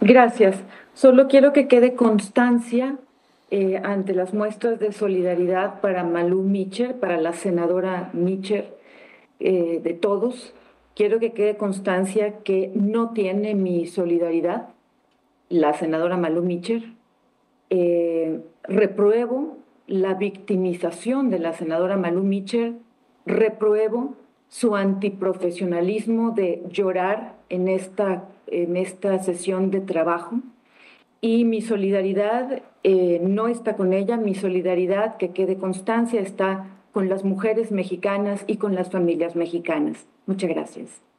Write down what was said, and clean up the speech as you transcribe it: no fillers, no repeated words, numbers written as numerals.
Gracias. Solo quiero que quede constancia ante las muestras de solidaridad para Malú Mitchell, para la senadora Mitchell, de todos. Quiero que quede constancia que no tiene mi solidaridad la senadora Malú Mitchell. Repruebo la victimización de la senadora Malú Mitchell, repruebo su antiprofesionalismo de llorar en esta sesión de trabajo y mi solidaridad no está con ella, mi solidaridad, que quede constancia, está con las mujeres mexicanas y con las familias mexicanas. Muchas gracias.